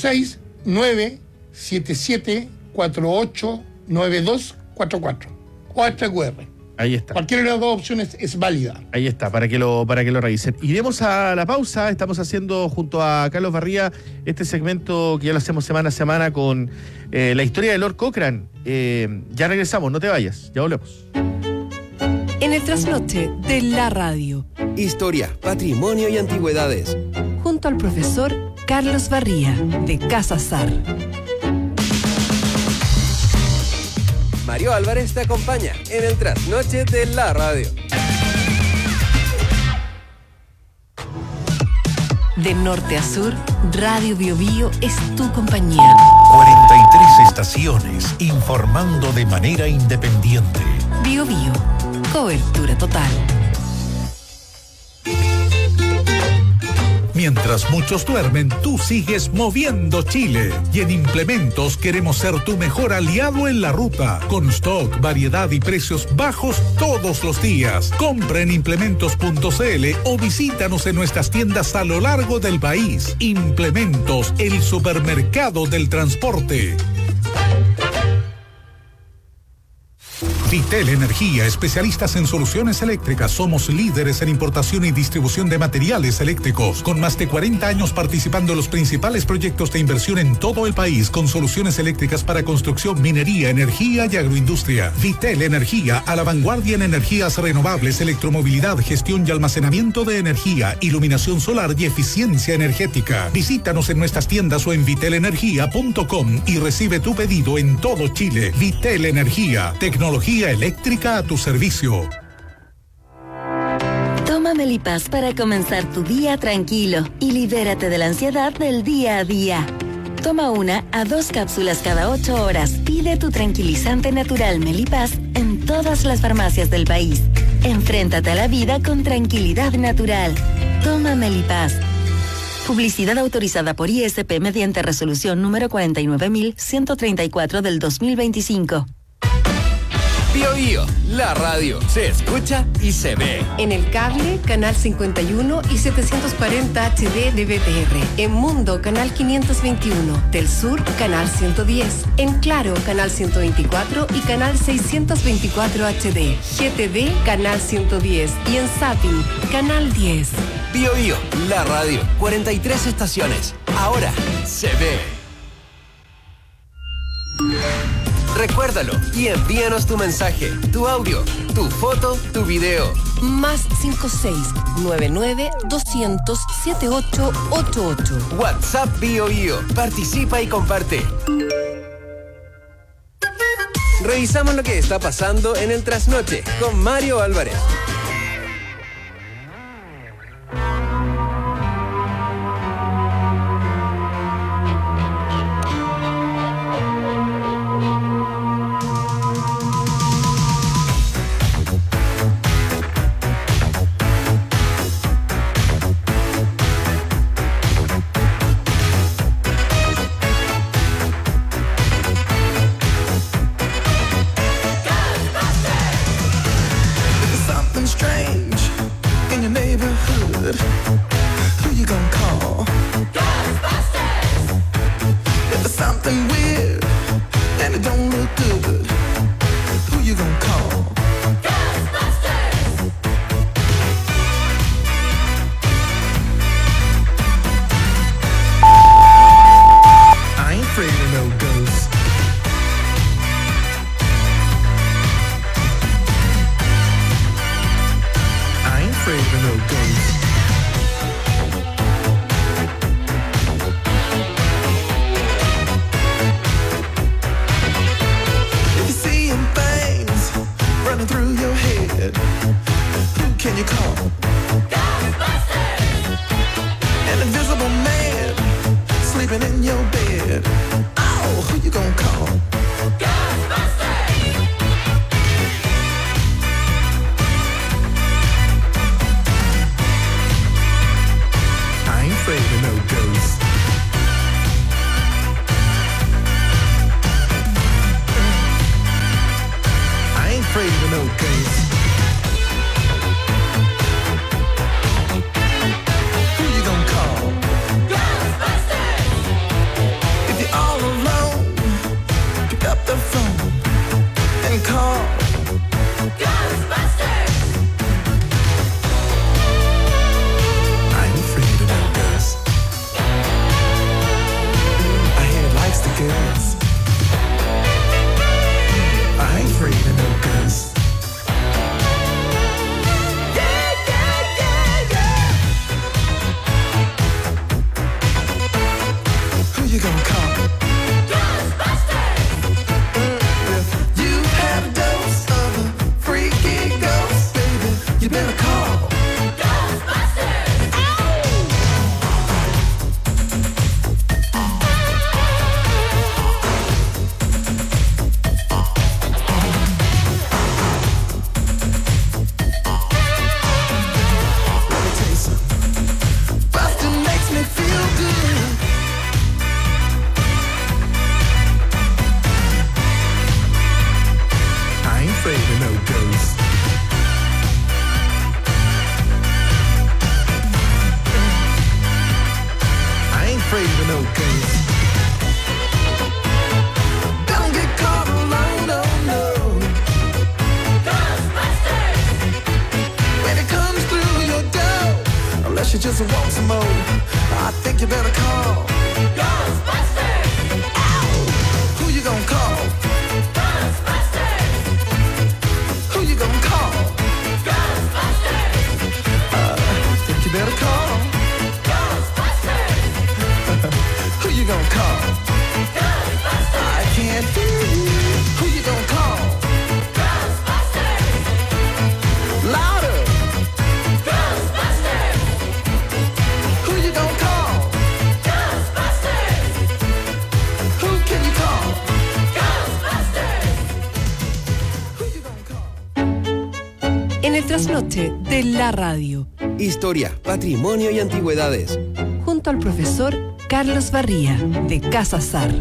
569-7748-9244. O QR. Ahí está. Cualquiera de las dos opciones es válida. Ahí está, para que lo revisen. Iremos a la pausa. Estamos haciendo junto a Carlos Barría este segmento que ya lo hacemos semana a semana con la historia de Lord Cochrane. Ya regresamos, no te vayas, ya volvemos. En el trasnoche de la radio. Historia, patrimonio y antigüedades. Junto al profesor Carlos Barría, de Casa Sar. Mario Álvarez te acompaña en el trasnoche de la radio. De norte a sur, Radio Bio Bio es tu compañía. 43 estaciones informando de manera independiente. Bio Bio, cobertura total. Mientras muchos duermen, tú sigues moviendo Chile. Y en Implementos queremos ser tu mejor aliado en la ruta. Con stock, variedad y precios bajos todos los días. Compra en implementos.cl o visítanos en nuestras tiendas a lo largo del país. Implementos, el supermercado del transporte. Vitel Energía, especialistas en soluciones eléctricas. Somos líderes en importación y distribución de materiales eléctricos, con más de 40 años participando en los principales proyectos de inversión en todo el país, con soluciones eléctricas para construcción, minería, energía y agroindustria. Vitel Energía, a la vanguardia en energías renovables, electromovilidad, gestión y almacenamiento de energía, iluminación solar y eficiencia energética. Visítanos en nuestras tiendas o en vitelenergia.com y recibe tu pedido en todo Chile. Vitel Energía, tecnología eléctrica a tu servicio. Toma Melipaz para comenzar tu día tranquilo y libérate de la ansiedad del día a día. Toma 1 a 2 cápsulas cada 8 horas. Pide tu tranquilizante natural Melipaz en todas las farmacias del país. Enfréntate a la vida con tranquilidad natural. Toma Melipaz. Publicidad autorizada por ISP mediante resolución número 49134 del 2025. Bio Bio, la radio se escucha y se ve. En el cable, canal 51 y 740 HD de BTR. En Mundo, canal 521. Del Sur, canal 110. En Claro, canal 124 y canal 624 HD. GTD, canal 110. Y en Zapping, canal 10. Bio Bio, la radio, 43 estaciones. Ahora se ve. Recuérdalo y envíanos tu mensaje, tu audio, tu foto, tu video. Más 56-99-200-7888. WhatsApp Bio Bio. Participa y comparte. Revisamos lo que está pasando en el trasnoche con Mario Álvarez. can't hear you. Who you gonna call? Ghostbusters! Louder! Ghostbusters! Who you gonna call? Ghostbusters! Who can you call? Ghostbusters! Who you gonna call? En el trasnoche de la radio, Historia, patrimonio y antigüedades. junto al profesor Carlos Barría, de Casa Sar.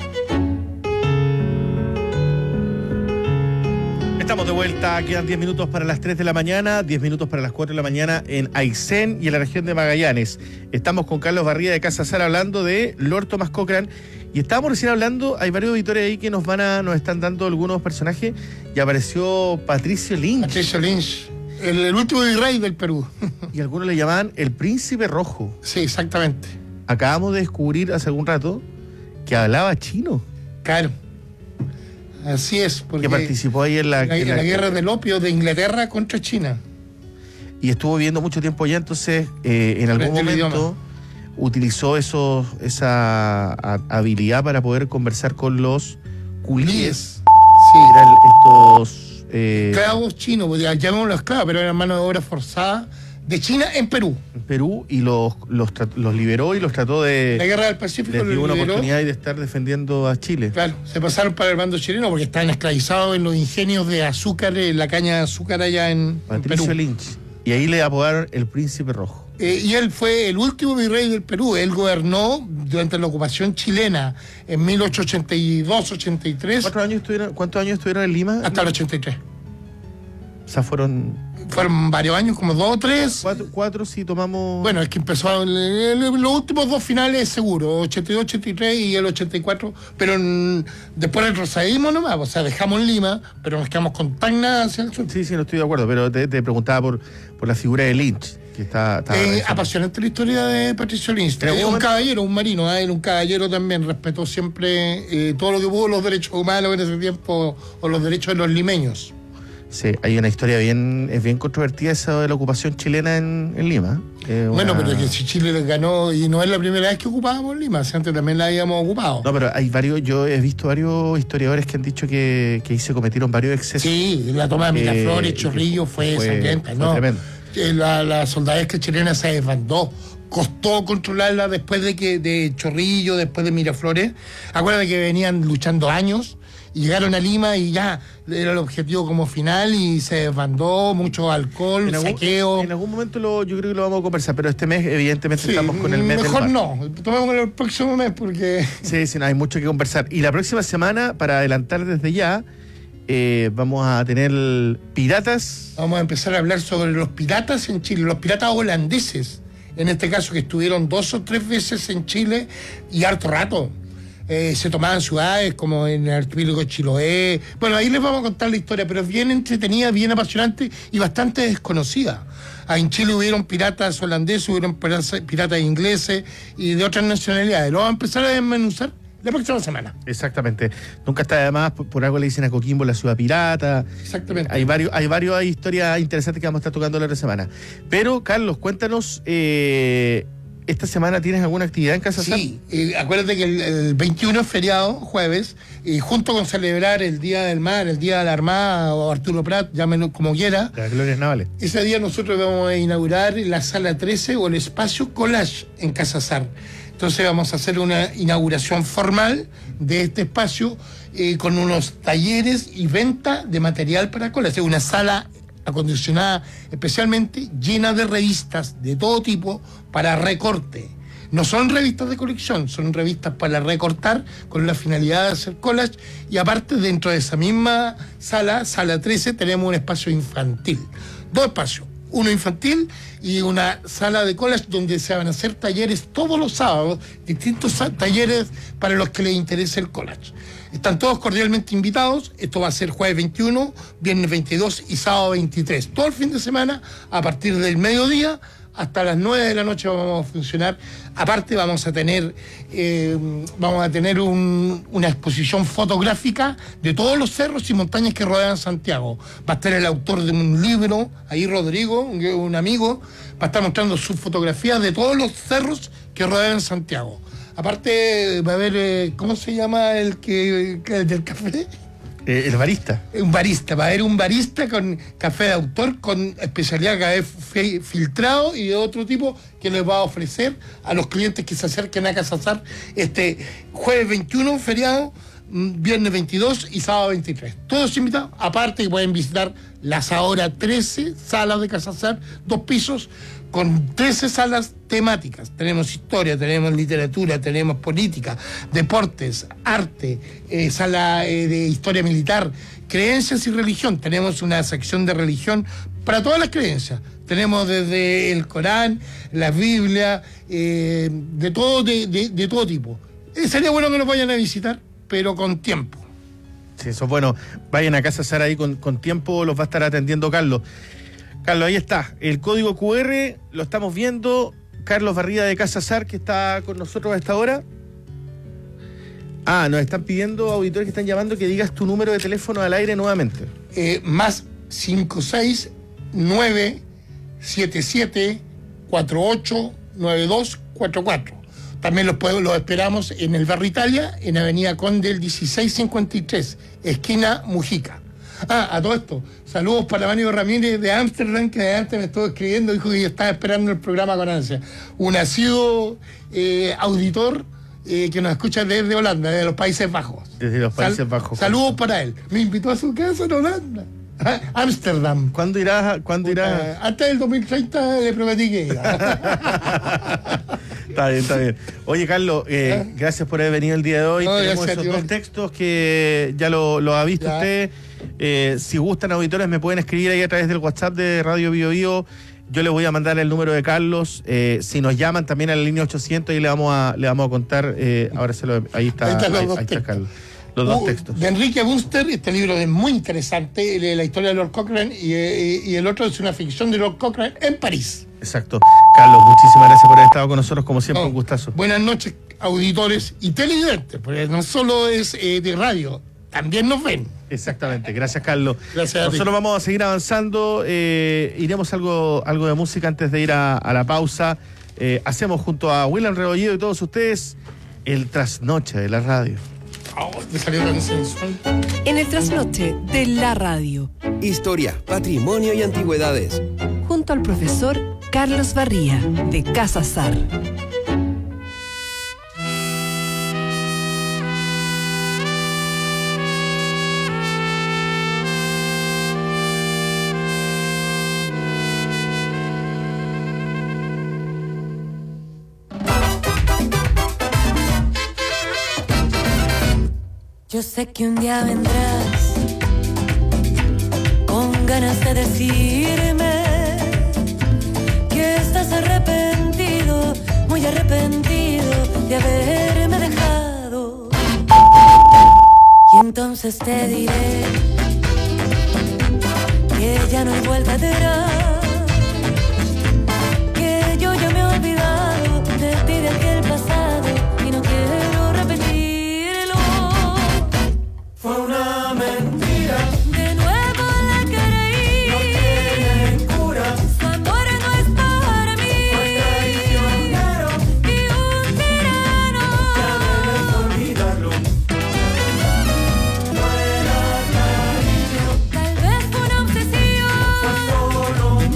Estamos de vuelta, quedan 10 minutos para las 3 de la mañana, 10 minutos para las 4 de la mañana en Aysén y en la región de Magallanes. Estamos con Carlos Barría de Casa Sar hablando de Lord Thomas Cochrane y estábamos recién hablando, hay varios auditores ahí que nos están dando algunos personajes y apareció Patricio Lynch. Patricio Lynch, el último virrey del Perú. Y algunos le llamaban el Príncipe Rojo. Sí, exactamente. Acabamos de descubrir hace algún rato que hablaba chino. Claro. Así es, porque que participó ahí en la guerra del opio de Inglaterra contra China. Y estuvo viviendo mucho tiempo allá, entonces en algún momento utilizó esa habilidad para poder conversar con los culíes. Sí. Eran estos esclavos chinos, llamémoslos esclavos, pero eran mano de obra forzada de China en Perú. En Perú, y los liberó y los trató de... La guerra del Pacífico les dio una liberó. oportunidad de estar defendiendo a Chile. Claro, se pasaron para el bando chileno porque estaban esclavizados en los ingenios de azúcar, en la caña de azúcar allá en Patricio Perú. Lynch. Y ahí le apodaron el Príncipe Rojo. Y él fue el último virrey del Perú. Él gobernó durante la ocupación chilena en 1882-83. ¿Cuántos años estuvieron en Lima? Hasta el 83. O sea, fueron varios años, como 2 o 3. Cuatro si tomamos... Bueno, es que empezó los últimos 2 finales seguro, 82-83 y el 84, pero después retrocedimos nomás, o sea, dejamos Lima, pero nos quedamos con Tacna hacia el sur. Sí, no estoy de acuerdo, pero te preguntaba por la figura de Lynch, que está apasionante la historia de Patricio Lynch. Un caballero, un marino, era un caballero también, respetó siempre todo lo que pudo, los derechos humanos en ese tiempo, o los derechos de los limeños. Sí, hay una historia es bien controvertida esa de la ocupación chilena en Lima. Bueno, pero es que si Chile les ganó, y no es la primera vez que ocupábamos Lima, si antes también la habíamos ocupado. No, pero yo he visto varios historiadores que han dicho que ahí se cometieron varios excesos. Sí, la toma de Miraflores, Chorrillo fue sangrienta, ¿no? Tremendo. La soldadesca chilena se desbandó. Costó controlarla después de Chorrillo, después de Miraflores. Acuérdate que venían luchando años. Llegaron a Lima y ya era el objetivo como final y se desbandó, mucho alcohol, saqueo. En algún momento yo creo que lo vamos a conversar, pero este mes evidentemente estamos con el mes mejor del no, tomemos el próximo mes porque... Sí, no, hay mucho que conversar. Y la próxima semana, para adelantar desde ya, vamos a tener piratas. Vamos a empezar a hablar sobre los piratas en Chile, los piratas holandeses, en este caso que estuvieron 2 o 3 veces en Chile y harto rato. Se tomaban ciudades como en el archipiélago de Chiloé. Bueno, ahí les vamos a contar la historia, pero es bien entretenida, bien apasionante y bastante desconocida. En Chile hubieron piratas holandeses, hubieron piratas ingleses y de otras nacionalidades. Lo vamos a empezar a desmenuzar la próxima semana. Exactamente. Nunca está de más, por algo le dicen a Coquimbo la ciudad pirata. Exactamente. Hay varias historias interesantes que vamos a estar tocando la otra semana. Pero, Carlos, cuéntanos... ¿esta semana tienes alguna actividad en Casa Sar? Sí, acuérdate que el 21 es feriado, jueves, y junto con celebrar el Día del Mar, el Día de la Armada o Arturo Prat, llámenlo como quiera. Las glorias navales. Ese día nosotros vamos a inaugurar la Sala 13 o el espacio Collage en Casa Sar. Entonces vamos a hacer una inauguración formal de este espacio con unos talleres y venta de material para collage. Una sala acondicionada especialmente, llena de revistas de todo tipo para recorte. No son revistas de colección, son revistas para recortar con la finalidad de hacer collage. Y aparte, dentro de esa misma sala 13, tenemos un espacio infantil. 2 espacios, uno infantil y una sala de collage donde se van a hacer talleres todos los sábados, distintos talleres para los que les interese el collage. Están todos cordialmente invitados. Esto va a ser jueves 21, viernes 22 y sábado 23. Todo el fin de semana, a partir del mediodía hasta las 9 de la noche vamos a funcionar. Aparte vamos a tener una exposición fotográfica de todos los cerros y montañas que rodean Santiago. Va a estar el autor de un libro, ahí Rodrigo, un amigo, va a estar mostrando sus fotografías de todos los cerros que rodean Santiago. Aparte va a haber, ¿cómo se llama el del café? El barista. Un barista, va a haber un barista con café de autor, con especialidad de café filtrado y de otro tipo que les va a ofrecer a los clientes que se acerquen a Casasar este jueves 21, feriado, viernes 22 y sábado 23. Todos invitados, aparte que pueden visitar las ahora 13 salas de Casasar, 2 pisos, con 13 salas temáticas. Tenemos historia, tenemos literatura, tenemos política, deportes, arte, sala de historia militar, creencias y religión. Tenemos una sección de religión para todas las creencias. Tenemos desde el Corán, la Biblia, de todo tipo. Sería bueno que nos vayan a visitar, pero con tiempo. Sí, eso es bueno. Vayan a Casasar ahí con tiempo, los va a estar atendiendo Carlos. Carlos, ahí está. El código QR lo estamos viendo. Carlos Barría de Casasar, que está con nosotros a esta hora. Nos están pidiendo, auditores que están llamando, que digas tu número de teléfono al aire nuevamente. Más 56977489244. También los esperamos en el Barrio Italia, en Avenida Conde, el 1653, esquina Mujica. A todo esto, saludos para Mario Ramírez de Ámsterdam, que antes me estuvo escribiendo, dijo que yo estaba esperando el programa con ansia. Un asiduo auditor que nos escucha desde Holanda, desde los Países Bajos. Desde los Países Bajos. Saludos para él. Me invitó a su casa en Holanda. Ámsterdam. ¿Cuándo irás? Antes del 2030 le prometí que iba. Está bien. Oye, Carlos, gracias por haber venido el día de hoy. Tenemos esos 2 textos que ya lo ha visto usted. Si gustan, auditores, me pueden escribir ahí a través del WhatsApp de Radio Bio Bio. Yo les voy a mandar el número de Carlos. Si nos llaman también a la línea 800 y le vamos a contar. Ahora ahí está Carlos. Los 2 textos. De Enrique Bunster, este libro es muy interesante, la historia de Lord Cochrane, y el otro es una ficción de Lord Cochrane en París. Exacto. Carlos, muchísimas gracias por haber estado con nosotros, como siempre, un gustazo. Buenas noches, auditores y televidentes, porque no solo es de radio, también nos ven. Exactamente, gracias, Carlos. Gracias a ti. Nosotros vamos a seguir avanzando, iremos algo de música antes de ir a la pausa. Hacemos junto a William Rebolledo y todos ustedes el trasnoche de la radio. Me salió tan sensual. En el trasnoche de la radio. Historia, patrimonio y antigüedades. Junto al profesor Carlos Barría de Casasar. Yo sé que un día vendrás con ganas de decirme que estás arrepentido, muy arrepentido de haberme dejado. Y entonces te diré que ya no hay vuelta atrás, que yo ya me he olvidado de ti, de aquel pasado, y no quiero repetirlo. Fue una mentira. De nuevo la creí. No tiene cura. Su amor no es para mí. Fue traicionero Y un tirano. Ya debes olvidarlo. No era cariño. Tal vez fue una obsesión. Fue solo un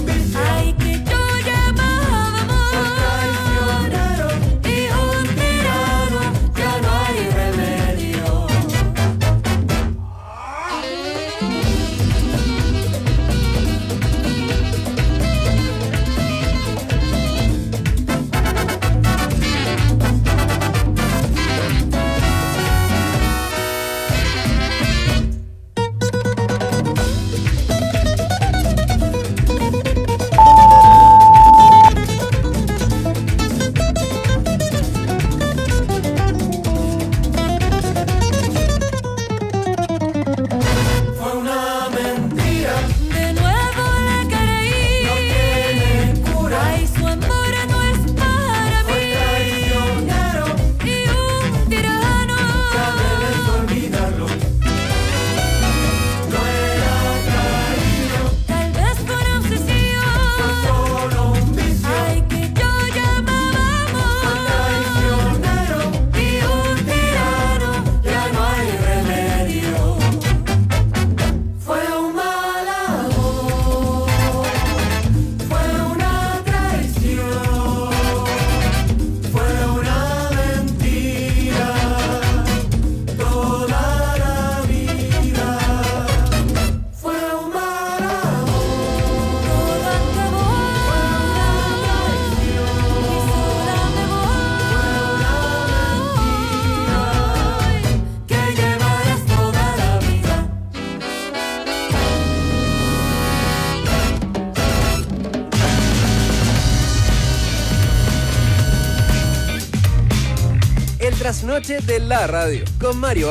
las noches de la radio con Mario